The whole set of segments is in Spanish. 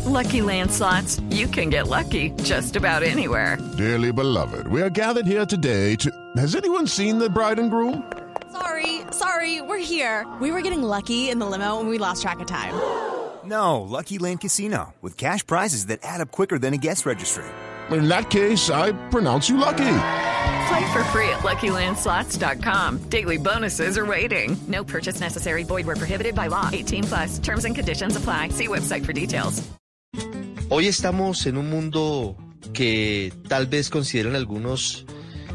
Lucky Land Slots, you can get lucky just about anywhere. Dearly beloved, we are gathered here today to... Has anyone seen the bride and groom? Sorry, we're here. We were getting lucky in the limo and we lost track of time. No, Lucky Land Casino, with cash prizes that add up quicker than a guest registry. In that case, I pronounce you lucky. Play for free at LuckyLandSlots.com. Daily bonuses are waiting. No purchase necessary. Void where prohibited by law. 18+. Terms and conditions apply. See website for details. Hoy estamos en un mundo que tal vez consideran algunos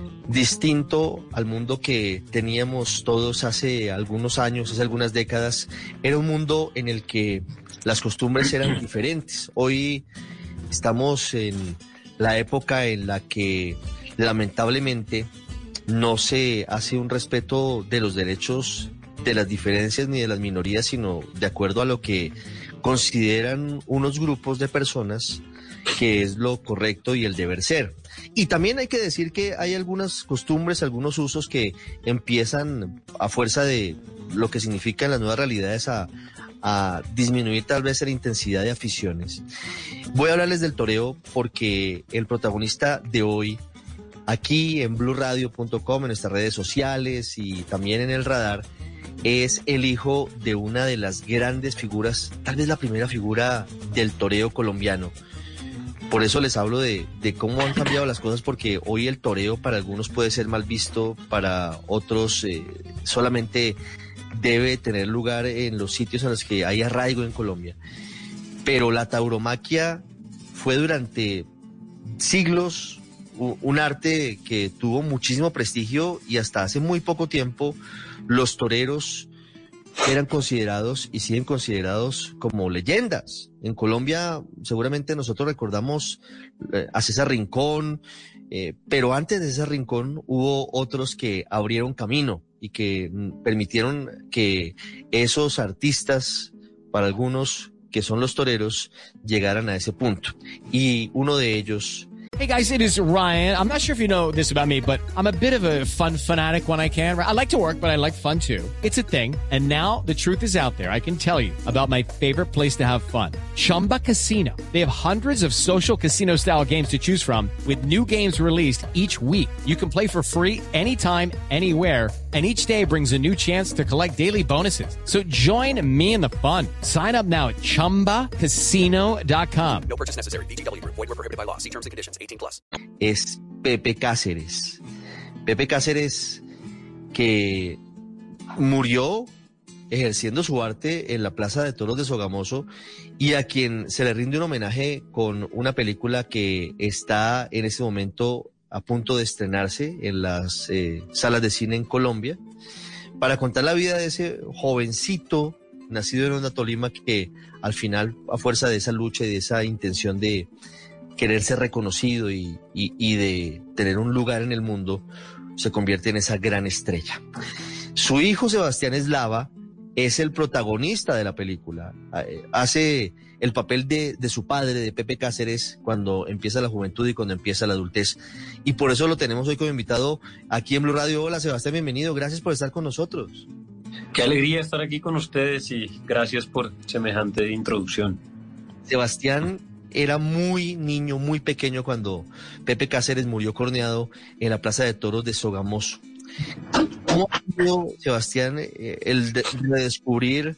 distinto al mundo que teníamos todos hace algunos años, hace algunas décadas. Era un mundo en el que las costumbres eran diferentes. Hoy estamos en la época en la que lamentablemente no se hace un respeto de los derechos, de las diferencias ni de las minorías, sino de acuerdo a lo que consideran unos grupos de personas que es lo correcto y el deber ser. Y también hay que decir que hay algunas costumbres, algunos usos que empiezan a fuerza de lo que significan las nuevas realidades a disminuir tal vez la intensidad de aficiones. Voy a hablarles del toreo porque el protagonista de hoy, aquí en BluRadio.com, en nuestras redes sociales y también en el radar, es el hijo de una de las grandes figuras, tal vez la primera figura del toreo colombiano. Por eso les hablo de cómo han cambiado las cosas, porque hoy el toreo para algunos puede ser mal visto, para otros solamente debe tener lugar en los sitios en los que hay arraigo en Colombia. Pero la tauromaquia fue durante siglos un arte que tuvo muchísimo prestigio y hasta hace muy poco tiempo los toreros eran considerados y siguen considerados como leyendas. En Colombia seguramente nosotros recordamos a César Rincón, pero antes de César Rincón hubo otros que abrieron camino y que permitieron que esos artistas, para algunos que son los toreros, llegaran a ese punto. Y uno de ellos... Hey guys, it is Ryan. I'm not sure if you know this about me, but I'm a bit of a fun fanatic when I can. I like to work, but I like fun too. It's a thing. And now the truth is out there. I can tell you about my favorite place to have fun. Chumba Casino. They have hundreds of social casino style games to choose from with new games released each week. You can play for free anytime, anywhere. And each day brings a new chance to collect daily bonuses. So join me in the fun. Sign up now at ChumbaCasino.com. No purchase necessary. VGW Group. Void were prohibited by law. See terms and conditions. 18+. Es Pepe Cáceres. Pepe Cáceres, que murió ejerciendo su arte en la Plaza de Toros de Sogamoso y a quien se le rinde un homenaje con una película que está en este momento a punto de estrenarse en las salas de cine en Colombia, para contar la vida de ese jovencito nacido en Honda, Tolima, que al final, a fuerza de esa lucha y de esa intención de querer ser reconocido y de tener un lugar en el mundo, se convierte en esa gran estrella. Su hijo Sebastián Eslava es el protagonista de la película. Hace el papel de su padre, de Pepe Cáceres, cuando empieza la juventud y cuando empieza la adultez. Y por eso lo tenemos hoy como invitado aquí en Blue Radio. Hola Sebastián, bienvenido. Gracias por estar con nosotros. Qué alegría estar aquí con ustedes y gracias por semejante introducción. Sebastián era muy niño, muy pequeño cuando Pepe Cáceres murió corneado en la Plaza de Toros de Sogamoso. ¿Cómo ha sido, Sebastián, el redescubrir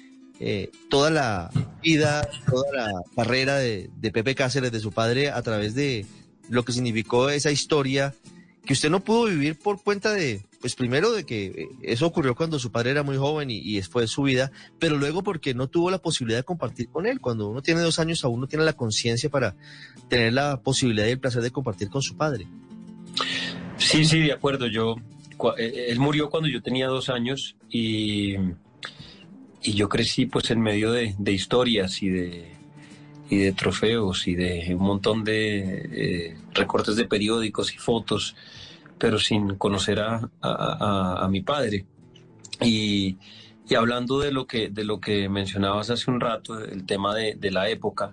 toda la vida, toda la carrera de Pepe Cáceres, de su padre, a través de lo que significó esa historia que usted no pudo vivir por cuenta de, pues primero de que eso ocurrió cuando su padre era muy joven y después su vida, pero luego porque no tuvo la posibilidad de compartir con él? Cuando uno tiene 2 años aún no tiene la conciencia para tener la posibilidad y el placer de compartir con su padre. Sí, de acuerdo. Él murió cuando yo tenía 2 años y yo crecí pues en medio de historias y de trofeos y de un montón de recortes de periódicos y fotos, pero sin conocer a mi padre. Y hablando de lo que mencionabas hace un rato, el tema de la época,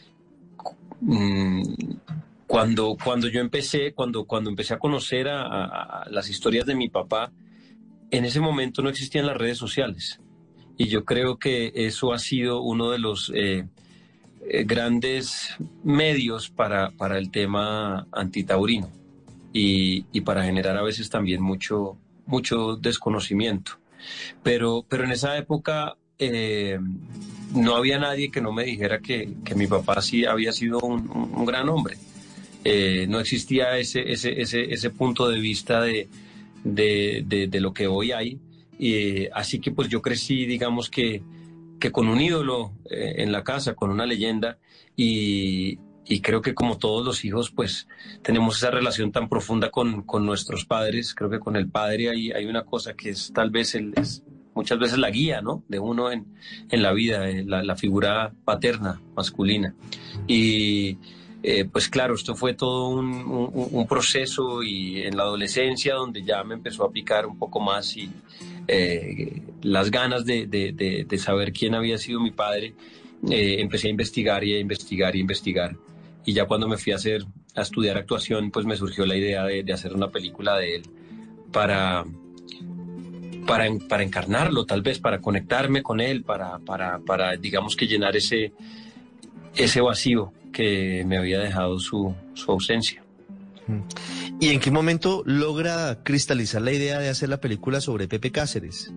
cuando empecé a conocer a las historias de mi papá, en ese momento no existían las redes sociales. Y yo creo que eso ha sido uno de los grandes medios para el tema antitaurino y para generar a veces también mucho desconocimiento. Pero en esa época no había nadie que no me dijera que mi papá sí había sido un gran hombre. No existía ese punto de vista de lo que hoy hay. Así que pues yo crecí, digamos que con un ídolo en la casa, con una leyenda, y creo que como todos los hijos pues tenemos esa relación tan profunda con nuestros padres. Creo que con el padre hay una cosa que es tal vez muchas veces la guía, ¿no?, de uno en la vida, la figura paterna, masculina. Y pues claro, esto fue todo un proceso, y en la adolescencia donde ya me empezó a picar un poco más y las ganas de saber quién había sido mi padre, empecé a investigar y a investigar y a investigar. Y ya cuando me fui a estudiar actuación, pues me surgió la idea de hacer una película de él para encarnarlo, tal vez, para conectarme con él, para digamos que llenar ese vacío que me había dejado su ausencia. ¿Y en qué momento logra cristalizar la idea de hacer la película sobre Pepe Cáceres?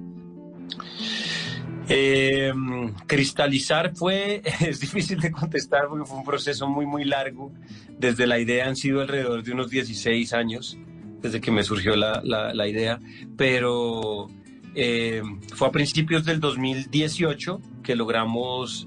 Cristalizar es difícil de contestar porque fue un proceso muy, muy largo. Desde la idea han sido alrededor de unos 16 años, desde que me surgió la idea, pero fue a principios del 2018 que logramos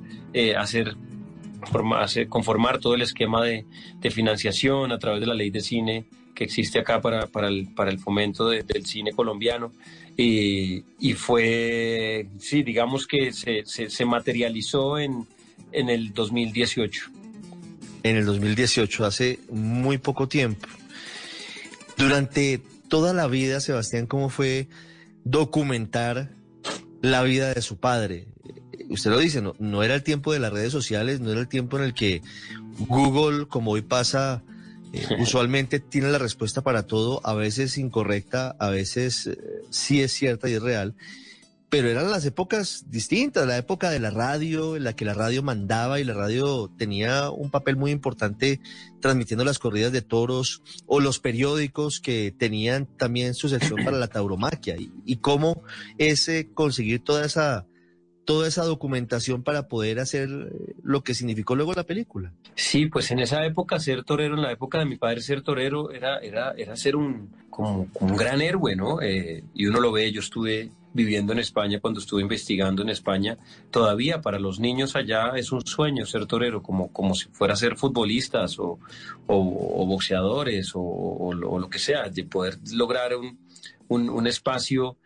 conformar todo el esquema de financiación a través de la ley de cine que existe acá para el fomento del cine colombiano, y fue, sí, digamos que se materializó en el 2018. En el 2018, hace muy poco tiempo. Durante toda la vida, Sebastián, ¿cómo fue documentar la vida de su padre? Usted lo dice, no era el tiempo de las redes sociales, no era el tiempo en el que Google, como hoy pasa, usualmente tiene la respuesta para todo, a veces incorrecta, a veces sí es cierta y es real, pero eran las épocas distintas, la época de la radio, en la que la radio mandaba y la radio tenía un papel muy importante transmitiendo las corridas de toros, o los periódicos que tenían también su sección para la tauromaquia, y cómo conseguir toda esa documentación para poder hacer lo que significó luego la película. Sí, pues en esa época ser torero, en la época de mi padre ser torero, era ser como un gran héroe, ¿no? Y uno lo ve, yo estuve viviendo en España, cuando estuve investigando en España, todavía para los niños allá es un sueño ser torero, como si fuera a ser futbolistas o boxeadores o lo que sea, de poder lograr un espacio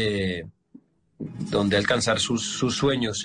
donde alcanzar sus sueños.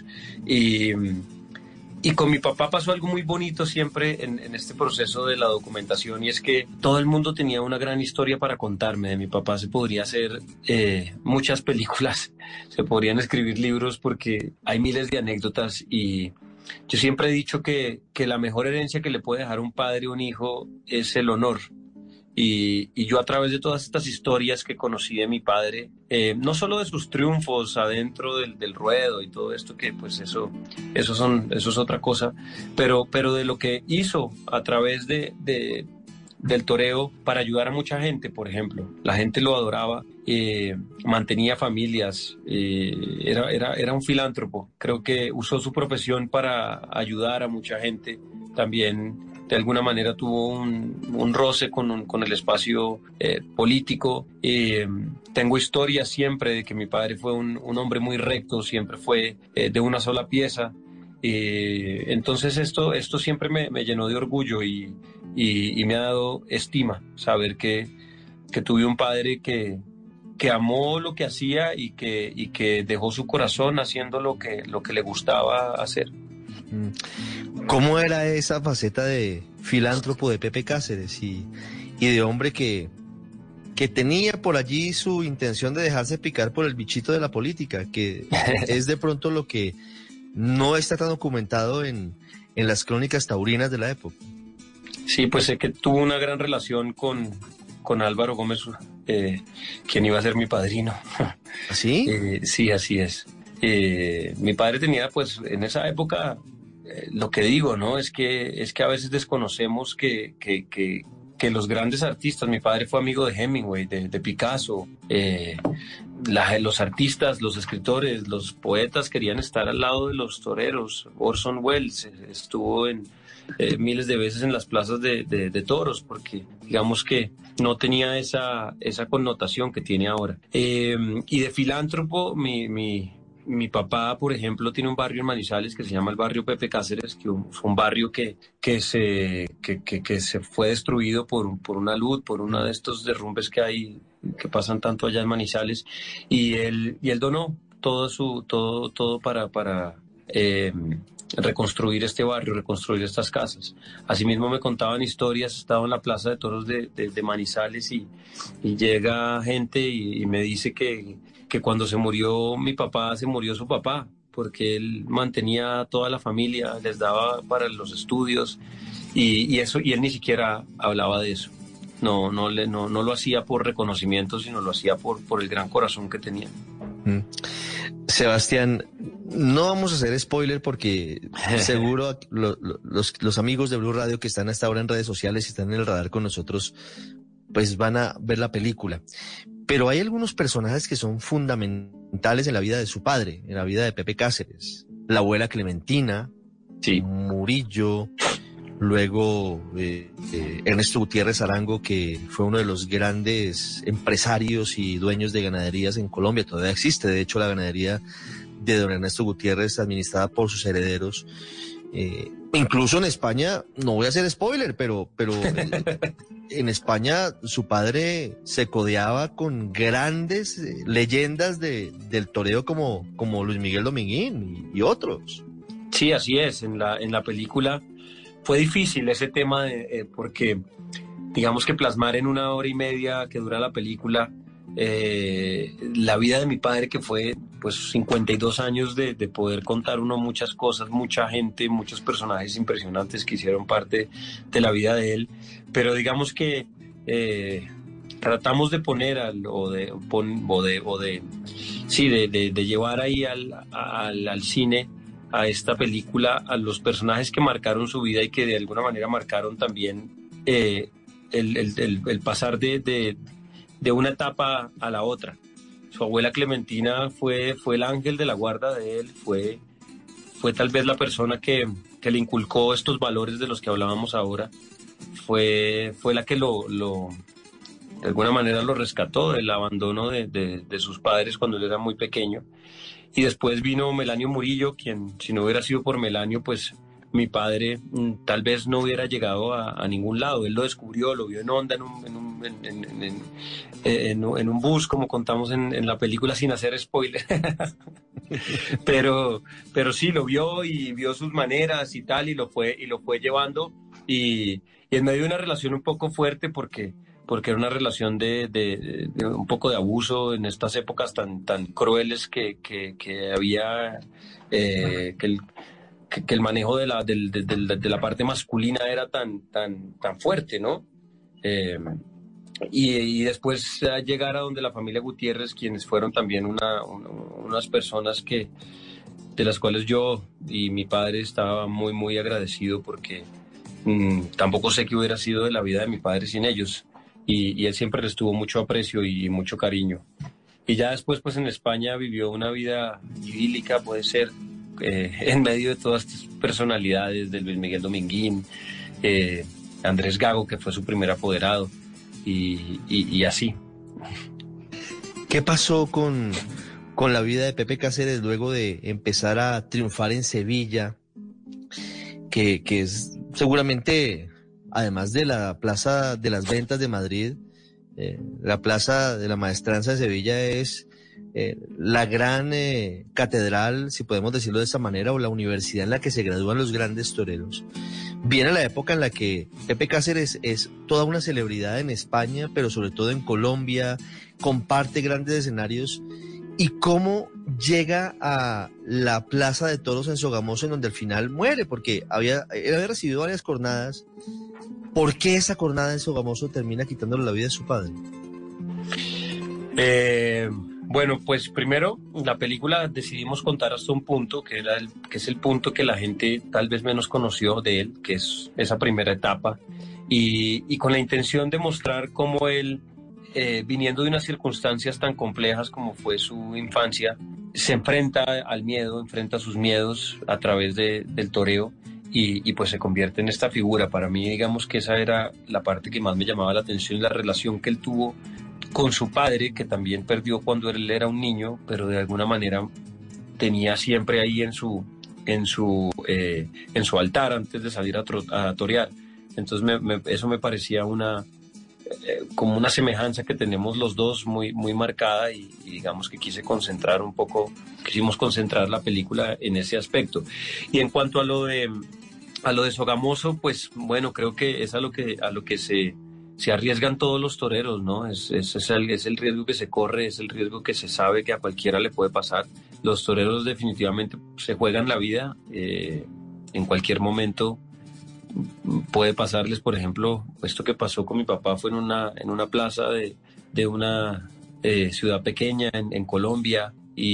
Y con mi papá pasó algo muy bonito siempre en este proceso de la documentación, y es que todo el mundo tenía una gran historia para contarme. De mi papá se podría hacer muchas películas, se podrían escribir libros, porque hay miles de anécdotas, y yo siempre he dicho que la mejor herencia que le puede dejar un padre a un hijo es el honor. Y yo, a través de todas estas historias que conocí de mi padre, no solo de sus triunfos adentro del ruedo y todo esto, que pues eso es otra cosa, pero de lo que hizo a través del toreo para ayudar a mucha gente. Por ejemplo, la gente lo adoraba, mantenía familias, era un filántropo. Creo que usó su profesión para ayudar a mucha gente. También de alguna manera tuvo un roce con el espacio político. Tengo historias siempre de que mi padre fue un hombre muy recto, siempre fue de una sola pieza. Entonces esto siempre me llenó de orgullo y me ha dado estima saber que tuve un padre que amó lo que hacía y que dejó su corazón haciendo lo que le gustaba hacer. ¿Cómo era esa faceta de filántropo de Pepe Cáceres y de hombre que tenía por allí su intención de dejarse picar por el bichito de la política, que es de pronto lo que no está tan documentado en las crónicas taurinas de la época? Sí, pues sé que tuvo una gran relación con Álvaro Gómez, quien iba a ser mi padrino. ¿Así? Sí, así es. Mi padre tenía, pues, en esa época, lo que digo, ¿no? Es que a veces desconocemos que los grandes artistas, mi padre fue amigo de Hemingway, de Picasso, los artistas, los escritores, los poetas querían estar al lado de los toreros. Orson Welles estuvo miles de veces en las plazas de toros, porque digamos que no tenía esa connotación que tiene ahora. Y de filántropo, mi papá, por ejemplo, tiene un barrio en Manizales que se llama el barrio Pepe Cáceres, que fue un barrio que se fue destruido por una luz, por uno de estos derrumbes que pasan tanto allá en Manizales, y él donó todo para reconstruir este barrio, reconstruir estas casas. Asimismo me contaban historias, estaba en la plaza de toros de Manizales y llega gente y me dice que cuando se murió mi papá, se murió su papá, porque él mantenía a toda la familia, les daba para los estudios y él ni siquiera hablaba de eso. No lo hacía por reconocimiento, sino lo hacía por el gran corazón que tenía. Sebastián, no vamos a hacer spoiler porque seguro los amigos de Blue Radio que están hasta ahora en redes sociales y están en el radar con nosotros, pues van a ver la película. Pero hay algunos personajes que son fundamentales en la vida de su padre, en la vida de Pepe Cáceres. La abuela Clementina, sí. Murillo, luego Ernesto Gutiérrez Arango, que fue uno de los grandes empresarios y dueños de ganaderías en Colombia. Todavía existe, de hecho, la ganadería de don Ernesto Gutiérrez, administrada por sus herederos. Incluso en España, no voy a hacer spoiler, pero en España su padre se codeaba con grandes leyendas del toreo como Luis Miguel Dominguín y otros. Sí, así es. En la película fue difícil ese tema porque digamos que plasmar en 1 hora y media que dura la película la vida de mi padre, que fue pues 52 años de poder contar uno muchas cosas, mucha gente, muchos personajes impresionantes que hicieron parte de la vida de él, pero digamos que tratamos de poner de llevar ahí al cine, a esta película, a los personajes que marcaron su vida y que de alguna manera marcaron también el pasar de una etapa a la otra. Su abuela Clementina fue el ángel de la guarda de él, fue tal vez la persona que le inculcó estos valores de los que hablábamos ahora, fue la que de alguna manera lo rescató del abandono de sus padres cuando él era muy pequeño. Y después vino Melanio Murillo, quien, si no hubiera sido por Melanio, pues mi padre tal vez no hubiera llegado a ningún lado. Él lo descubrió, lo vio en onda, en un bus, como contamos en la película, sin hacer spoiler. pero sí, lo vio y vio sus maneras y tal, y lo fue llevando. Y en medio de una relación un poco fuerte, porque era una relación de un poco de abuso en estas épocas tan crueles que había, que el manejo de la parte masculina era tan fuerte, ¿no? Y después llegar a donde la familia Gutiérrez, quienes fueron también unas personas de las cuales yo y mi padre estaba muy, muy agradecido, porque tampoco sé qué hubiera sido de la vida de mi padre sin ellos. Y él siempre les tuvo mucho aprecio y mucho cariño. Y ya después, pues en España vivió una vida idílica, puede ser, en medio de todas estas personalidades, de Luis Miguel Dominguín, Andrés Gago, que fue su primer apoderado, y así. ¿Qué pasó con la vida de Pepe Cáceres luego de empezar a triunfar en Sevilla, que es seguramente, además de la Plaza de las Ventas de Madrid, la Plaza de la Maestranza de Sevilla es la gran catedral, si podemos decirlo de esa manera, o la universidad en la que se gradúan los grandes toreros? Viene la época en la que Pepe Cáceres es toda una celebridad en España, pero sobre todo en Colombia, comparte grandes escenarios. ¿Y cómo llega a la Plaza de Toros en Sogamoso, en donde al final muere? Porque él había recibido varias cornadas. ¿Por qué esa cornada en Sogamoso termina quitándole la vida a su padre? Bueno, pues primero la película decidimos contar hasta un punto que es el punto que la gente tal vez menos conoció de él, que es esa primera etapa, y con la intención de mostrar cómo él, viniendo de unas circunstancias tan complejas como fue su infancia, se enfrenta al miedo, enfrenta sus miedos a través del toreo y pues se convierte en esta figura. Para mí, digamos que esa era la parte que más me llamaba la atención, la relación que él tuvo con su padre, que también perdió cuando él era un niño, pero de alguna manera tenía siempre ahí en su altar antes de salir a torear. Entonces eso me parecía como una semejanza que tenemos los dos muy, muy marcada y digamos que quisimos concentrar la película en ese aspecto. Y en cuanto a lo de Sogamoso, pues bueno, creo que es a lo que se arriesgan todos los toreros, ¿no? Es el riesgo que se corre, es el riesgo que se sabe que a cualquiera le puede pasar. Los toreros definitivamente se juegan la vida, en cualquier momento puede pasarles. Por ejemplo, esto que pasó con mi papá fue en una plaza de una ciudad pequeña en Colombia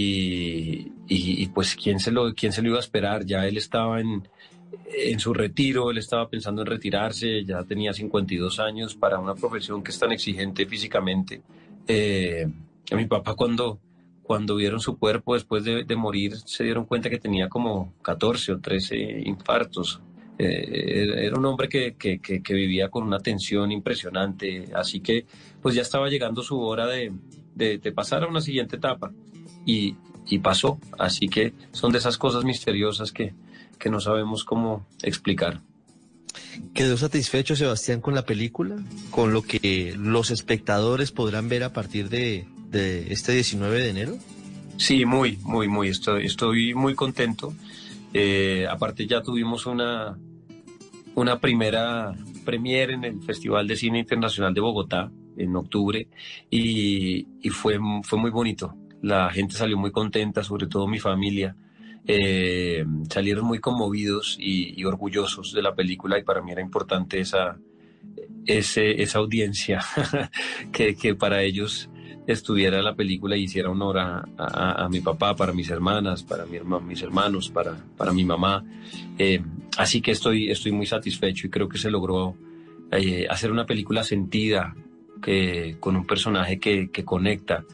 y pues ¿quién se lo iba a esperar? Ya él estaba en su retiro, él estaba pensando en retirarse, ya tenía 52 años para una profesión que es tan exigente físicamente. A mi papá cuando vieron su cuerpo después de morir se dieron cuenta que tenía como 14 o 13 infartos. Era un hombre que vivía con una tensión impresionante, así que pues ya estaba llegando su hora de pasar a una siguiente etapa y pasó, así que son de esas cosas misteriosas que no sabemos cómo explicar. ¿Quedó satisfecho, Sebastián, con la película? ¿Con lo que los espectadores podrán ver a partir de este 19 de enero? Sí, muy, muy, muy. Estoy muy contento. Aparte ya tuvimos una primera premiere en el Festival de Cine Internacional de Bogotá en octubre y fue muy bonito. La gente salió muy contenta, sobre todo mi familia. Salieron muy conmovidos y orgullosos de la película y para mí era importante esa audiencia que para ellos estuviera la película y hiciera honor a mi papá, para mis hermanas, para mis hermanos, para mi mamá. Así que estoy muy satisfecho y creo que se logró hacer una película sentida, con un personaje que conecta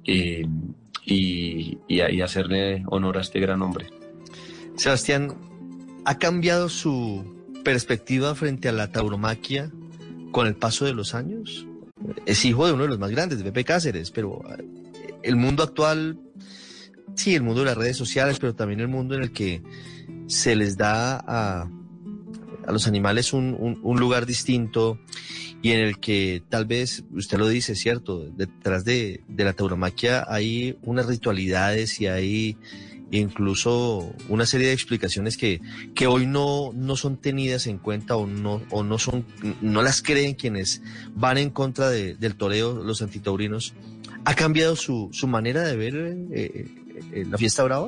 y hacerle honor a este gran hombre. Sebastián, ¿ha cambiado su perspectiva frente a la tauromaquia con el paso de los años? Es hijo de uno de los más grandes, de Pepe Cáceres, pero el mundo actual, sí, el mundo de las redes sociales, pero también el mundo en el que se les da a los animales un lugar distinto y en el que tal vez, usted lo dice, cierto, detrás de la tauromaquia hay unas ritualidades y hay incluso una serie de explicaciones que hoy no son tenidas en cuenta o no las creen quienes van en contra del toreo, los antitaurinos. ¿Ha cambiado su manera de ver la fiesta brava?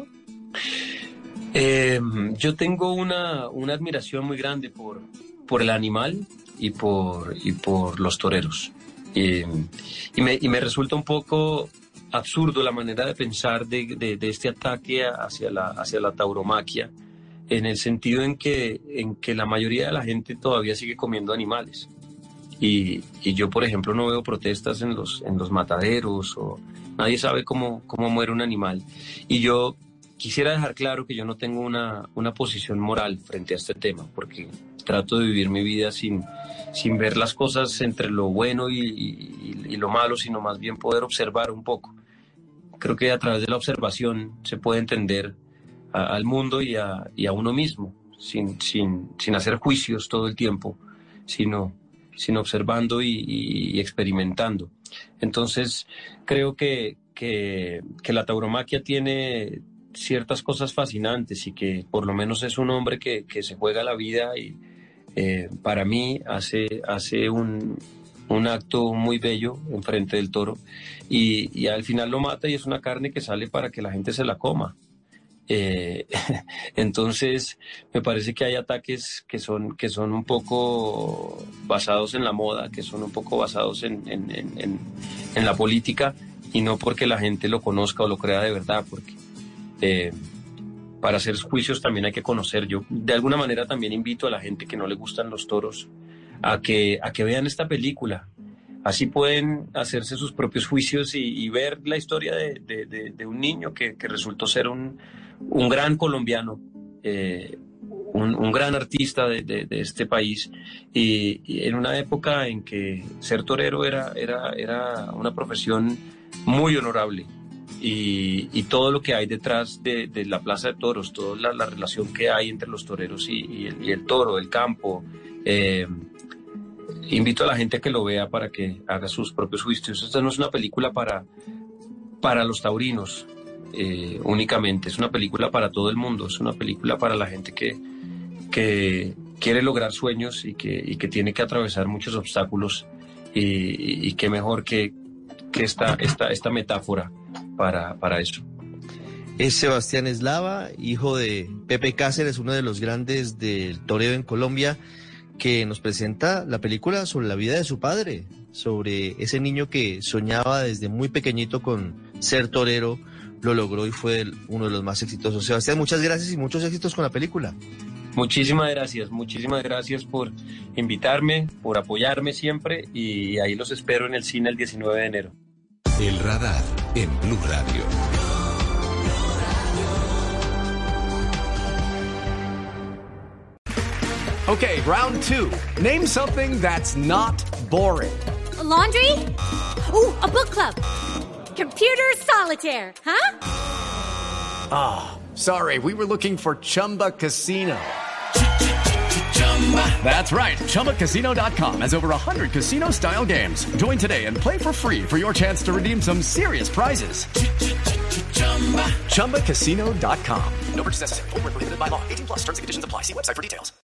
Yo tengo una admiración muy grande por el animal y por los toreros. Y me resulta un poco absurdo la manera de pensar de este ataque hacia la tauromaquia, en el sentido en que la mayoría de la gente todavía sigue comiendo animales. Y yo, por ejemplo, no veo protestas en los mataderos, o nadie sabe cómo muere un animal. Y yo quisiera dejar claro que yo no tengo una posición moral frente a este tema, porque trato de vivir mi vida sin ver las cosas entre lo bueno y lo malo, sino más bien poder observar un poco. Creo que a través de la observación se puede entender al mundo y a uno mismo, sin hacer juicios todo el tiempo, sino observando y experimentando. Entonces, creo que la tauromaquia tiene ciertas cosas fascinantes y que por lo menos es un hombre que se juega la vida y para mí hace un acto muy bello enfrente del toro y al final lo mata y es una carne que sale para que la gente se la coma. Entonces me parece que hay ataques que son un poco basados en la moda, que son un poco basados en la política y no porque la gente lo conozca o lo crea de verdad, porque para hacer juicios también hay que conocer. Yo de alguna manera también invito a la gente que no le gustan los toros a que vean esta película. Así pueden hacerse sus propios juicios y ver la historia de un niño que resultó ser un gran colombiano, un gran artista de este país, y en una época en que ser torero era una profesión muy honorable, y todo lo que hay detrás de la plaza de toros, toda la relación que hay entre los toreros y el toro, el campo. Invito a la gente a que lo vea para que haga sus propios juicios. Esta no es una película para los taurinos únicamente, es una película para todo el mundo, es una película para la gente que quiere lograr sueños y que tiene que atravesar muchos obstáculos, y qué mejor que esta metáfora para eso. Es Sebastián Eslava, hijo de Pepe Cáceres, uno de los grandes del toreo en Colombia, que nos presenta la película sobre la vida de su padre, sobre ese niño que soñaba desde muy pequeñito con ser torero, lo logró y fue uno de los más exitosos. Sebastián, muchas gracias y muchos éxitos con la película. Muchísimas gracias por invitarme, por apoyarme siempre, y ahí los espero en el cine el 19 de enero. El Radar en Blue Radio. Okay, round two. Name something that's not boring. A laundry? Ooh, a book club. Computer solitaire, huh? Ah, sorry, we were looking for Chumba Casino. That's right, ChumbaCasino.com has over 100 casino-style games. Join today and play for free for your chance to redeem some serious prizes. ChumbaCasino.com. No purchase necessary. Void where prohibited by law. 18+ terms and conditions apply. See website for details.